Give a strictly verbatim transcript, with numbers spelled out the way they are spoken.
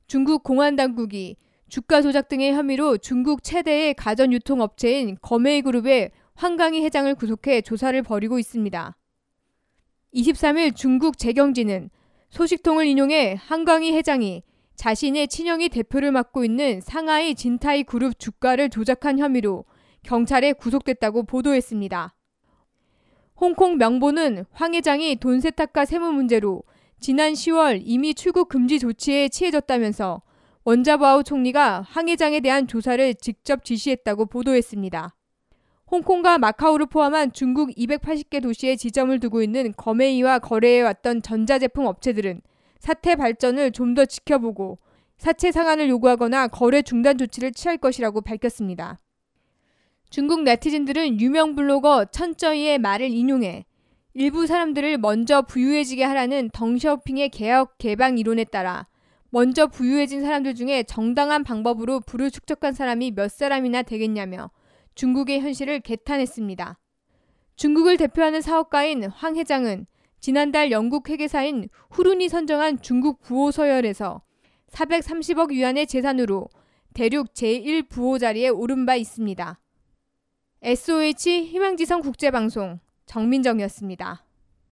중국 공안당국이 주가 조작 등의 혐의로 중국 최대의 가전유통업체인 거메이그룹의 황강희 회장을 구속해 조사를 벌이고 있습니다. 이십삼일 중국 재경지는 소식통을 인용해 황강희 회장이 자신의 친형이 대표를 맡고 있는 상하이 진타이 그룹 주가를 조작한 혐의로 경찰에 구속됐다고 보도했습니다. 홍콩 명보는 황 회장이 돈 세탁과 세무 문제로 지난 시월 이미 출국 금지 조치에 취해졌다면서 원자바오 총리가 황 회장에 대한 조사를 직접 지시했다고 보도했습니다. 홍콩과 마카오를 포함한 중국 이백팔십 개 도시에 지점을 두고 있는 거메이와 거래해왔던 전자제품 업체들은 사태 발전을 좀 더 지켜보고 사채 상환을 요구하거나 거래 중단 조치를 취할 것이라고 밝혔습니다. 중국 네티즌들은 유명 블로거 천쩌이의 말을 인용해 일부 사람들을 먼저 부유해지게 하라는 덩샤오핑의 개혁 개방 이론에 따라 먼저 부유해진 사람들 중에 정당한 방법으로 부를 축적한 사람이 몇 사람이나 되겠냐며 중국의 현실을 개탄했습니다. 중국을 대표하는 사업가인 황 회장은 지난달 영국 회계사인 후룬이 선정한 중국 부호 서열에서 사백삼십억 위안의 재산으로 대륙 제일 부호 자리에 오른 바 있습니다. 에스오에이치 희망지성 국제방송 정민정이었습니다.